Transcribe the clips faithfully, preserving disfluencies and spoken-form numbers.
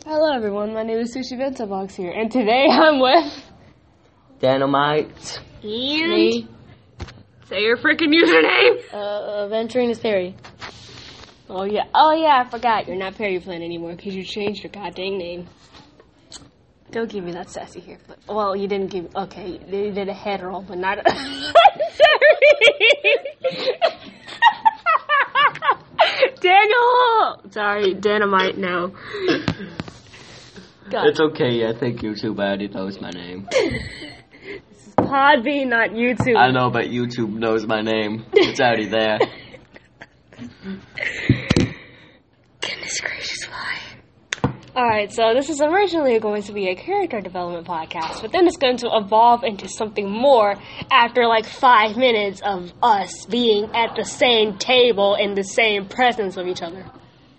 Hello everyone, my name is Sushi Bento Box here, and today I'm with... Dynamite. And... Me. Say your freaking username! Uh, Venturing is Perry. Oh yeah, oh yeah, I forgot, you're not Perry Flynn anymore, because you changed your goddamn name. Don't give me that sassy hair flip. Well, you didn't give... Okay, you did a head roll, but not a... Sorry! Daniel! Sorry, Dynamite now. God. It's okay, I think YouTube already knows my name. This is Podbean, not YouTube. I know, but YouTube knows my name. It's already there. Goodness gracious, why? Alright, so this is originally going to be a character development podcast, but then it's going to evolve into something more after like five minutes of us being at the same table in the same presence of each other.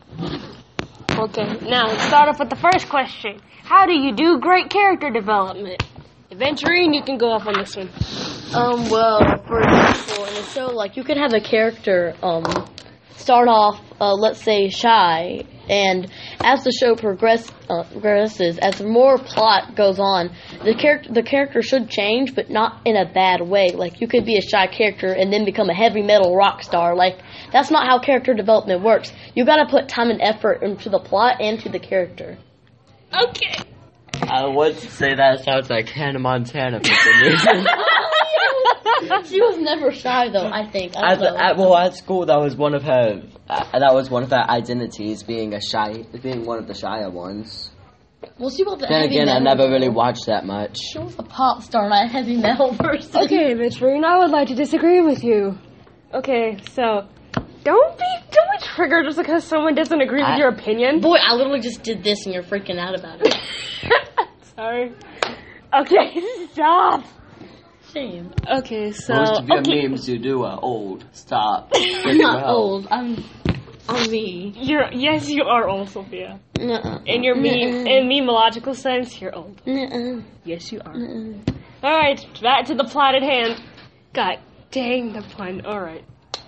Okay, now let's start off with the first question. How do you do great character development? Adventurine, you can go off on this one. Um, well, for example, in a show, like, you can have a character, um, start off, uh, let's say, shy, and as the show progress, uh, progresses, as more plot goes on, the character the character should change, but not in a bad way. Like, you could be a shy character and then become a heavy metal rock star. Like, that's not how character development works. You gotta put time and effort into the plot and to the character. Okay. I would say that sounds like Hannah Montana for some reason. She was never shy, though, I think. I at, the, at, well, at school, that was one of her. Uh, that was one of her identities, being a shy, being one of the shyer ones. Well, she was a then heavy again, metal I never girl. really watched that much. She was a pop star, not a heavy metal person. Okay, Adventurine, I would like to disagree with you. Okay, so don't be don't be triggered just because someone doesn't agree I, with your opinion. Boy, I literally just did this and you're freaking out about it. Sorry. Okay, stop. Shame. Okay, so Most of your okay. memes you do are old. Stop. I'm not old. I'm I'm me. You're yes, you are old, Sophia. Nuh-uh. In your meme, in memeological sense, you're old. Nuh-uh. Yes, you are. Nuh-uh. All right, back to the plot at hand. God dang the pun. All right.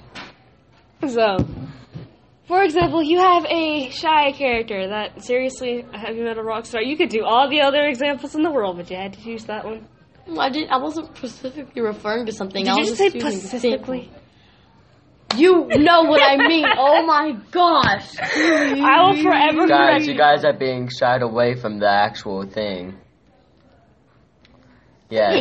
So, for example, you have a shy character that, seriously, a heavy metal rock star. You could do all the other examples in the world, but you had to choose that one. Well, I did. I wasn't specifically referring to something. Did I you was just say choosing an specifically? example. You know what I mean. Oh my gosh. I will forever correct Guys, you guys are being shied away from the actual thing. Yeah.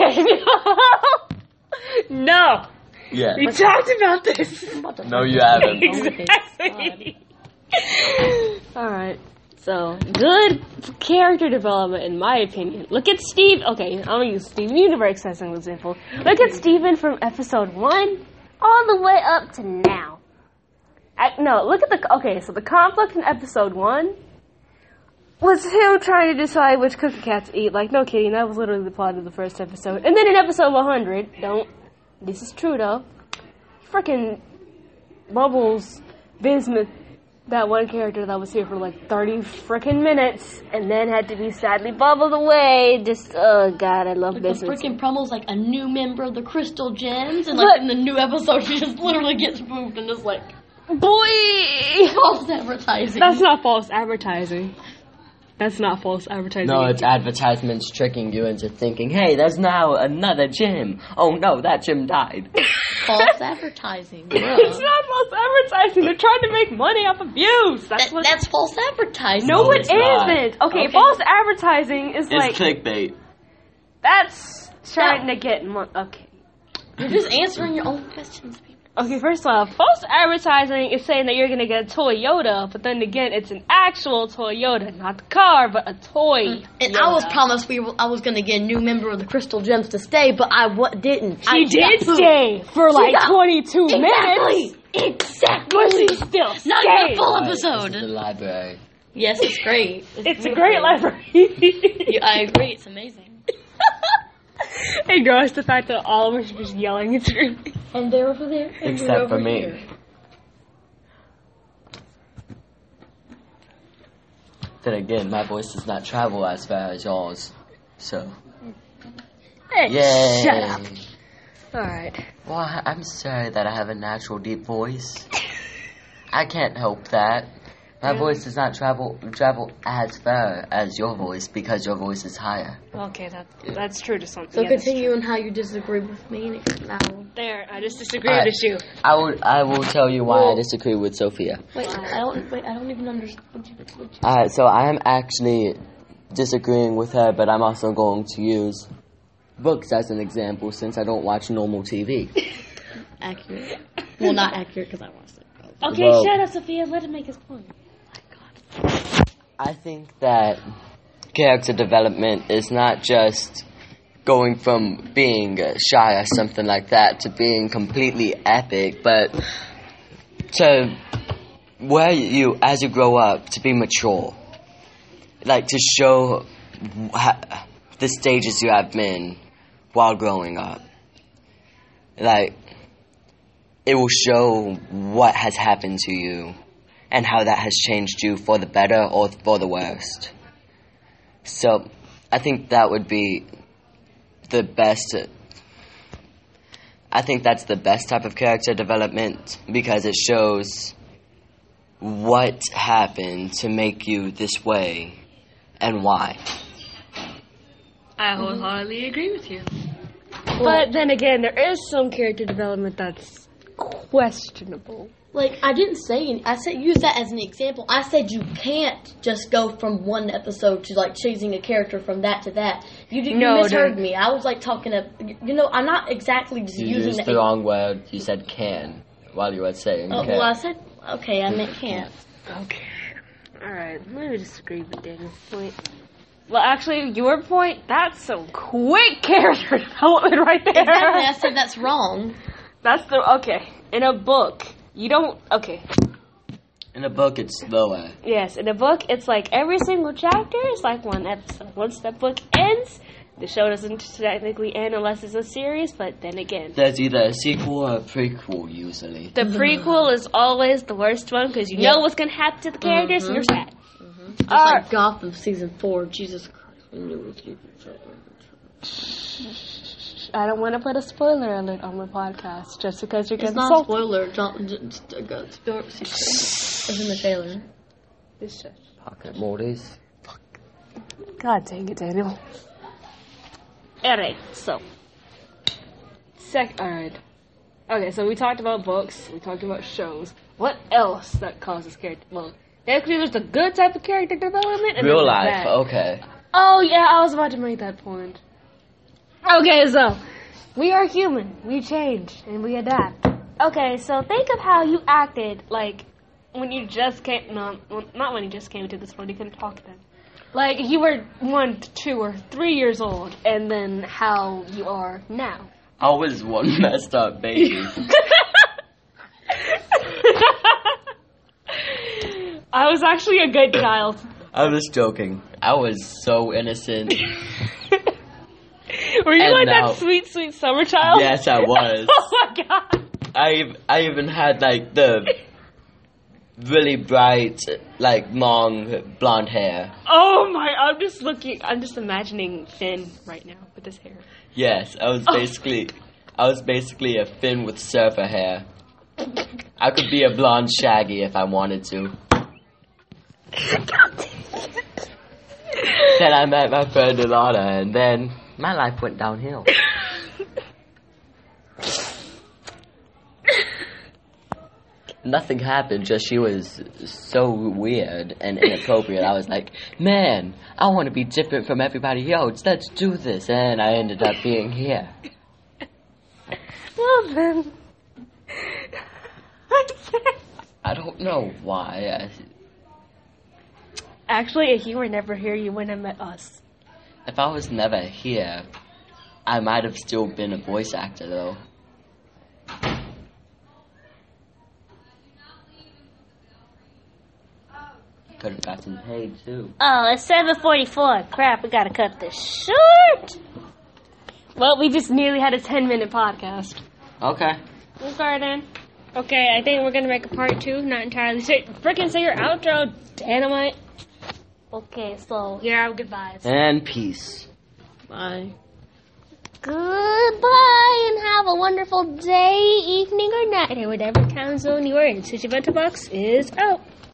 No. Yeah. We talked about this. No, you haven't. Exactly. Alright. So, good character development, in my opinion. Look at Steve. Okay, I'm going to use Steven Universe as an example. Look at Steven from episode one all the way up to now. I, no, look at the... Okay, so the conflict in episode one was him trying to decide which cookie cat to eat. Like, no kidding, that was literally the plot of the first episode. And then in episode one hundred, don't... This is true, though. Frickin' Bubbles Bismuth, that one character that was here for like thirty frickin' minutes and then had to be sadly bubbled away. Just, oh god, I love like Bismuth. The frickin' promo's like a new member of the Crystal Gems, and like but, in the new episode, she just literally gets moved and is like, boy! false advertising. That's not false advertising. That's not false advertising. No, it's advertisements tricking you into thinking, hey, there's now another gym. Oh no, that gym died. False advertising. It's not false advertising. They're trying to make money off of views. That's that, what. That's false advertising. No, No, it it's not. isn't. Okay, Okay. false advertising is It's like clickbait. that's trying to get money. Okay. You're just answering your own questions, people. Okay, first off, false advertising is saying that you're going to get a Toyota, but then again, it's an actual Toyota, not the car, but a toy. And Yoda. I was promised we were, I was going to get a new member of the Crystal Gems to stay, but I w- didn't. She I did got stay for She like got- twenty-two minutes. Exactly. But she still Not stayed. even a full Right, this episode. is the library. Yes, it's great. It's a beautiful. great library. Yeah, I agree. It's amazing. It grows the fact that all of us are just yelling and screaming. And they're over there. And Except we're over for me. Here. Then again, my voice does not travel as far as yours. So, Hey, yay. shut up. Alright. Well, I'm sorry that I have a natural deep voice. I can't help that. My Really? voice does not travel travel as far as your voice because your voice is higher. Okay, that that's true to some. So yeah, that's continue on how you disagree with me. And now, true. There, I just disagree Alright. with you. I will I will tell you why I Well- disagree with Sophia. wait, I don't. Wait, I don't even understand. What you, what you, Alright, so I am actually disagreeing with her, but I'm also going to use books as an example since I don't watch normal T V. accurate. Well, not accurate because I watched it. Okay, Well- shut up, Sophia. Let him make his point. I think that character development is not just going from being uh, shy or something like that to being completely epic, but to where you, as you grow up, to be mature. Like to show ha- the stages you have been while growing up. Like, it will show what has happened to you and how that has changed you for the better or for the worst. So, I think that would be the best. I think that's the best type of character development because it shows what happened to make you this way and why. I wholeheartedly agree with you. But then again, there is some character development that's questionable. Like, I didn't say any, I said use that as an example. I said you can't just go from one episode to like chasing a character from that to that. You, did, No, you misheard no. me. I was like talking to, you know, I'm not exactly just You using used the wrong word. You said can while you were saying Oh, can. well, I said okay. I meant can't. Okay. Alright, let me disagree with Daniel's point. Well, actually, your point, that's some quick character development right there. Exactly. I said that's wrong. That's the, okay. In a book, you don't, okay. In a book, it's slower. Yes, in a book, it's like every single chapter is like one episode. Once that book ends, the show doesn't technically end unless it's a series, but then again. There's either a sequel or a prequel, usually. The prequel is always the worst one because you Yep. know what's going to happen to the characters and you're sad. Just Alright. like Gotham season four. Jesus Christ. We knew it was I don't want to put a spoiler alert on my podcast just because you're It's getting not a salty. spoiler. John, just, uh, go- spoiler- It's in the trailer. It's just- Pocket Mortys. God dang it, Daniel. Alright, so. Sec- Alright. Okay, so we talked about books, we talked about shows. What else that causes character? Well, actually, there's the good type of character development and Real then the life, bad. okay. Oh, yeah, I was about to make that point. Okay, so. We are human. We change and we adapt. Okay, so think of how you acted, like, when you just came. No, well, not when you just came to this world, you couldn't talk then. Like, you were one, two, or three years old, and then how you are now. I was one messed up baby. I was actually a good child. I was joking. I was so innocent. Were you And like now- that sweet, sweet summer child? Yes, I was. Oh my god. I ev- I even had like the really bright, like long blonde hair. Oh my, I'm just looking, I'm just imagining Finn right now with his hair. Yes, I was Oh. basically, I was basically a Finn with surfer hair. I could be a blonde Shaggy if I wanted to. Then I met my friend Ilana, and then my life went downhill. Nothing happened, just she was so weird and inappropriate. I was like, man, I want to be different from everybody else. Let's do this. And I ended up being here. Well then. I don't know why. I, Actually, if you were never here, you wouldn't have met us. if I was never here, I might have still been a voice actor, though. Could have gotten paid, too. Oh, it's seven forty-four. Crap, we gotta cut this short. Well, we just nearly had a ten minute podcast. Okay. We'll start in. Okay, I think we're gonna make a part two. Not entirely sure. Frickin' say your outro, Dynamite. Okay, so here are our goodbyes. And peace. Bye. Goodbye and have a wonderful day, evening, or night, or whatever time zone you are in. Sushi Bento Box is out.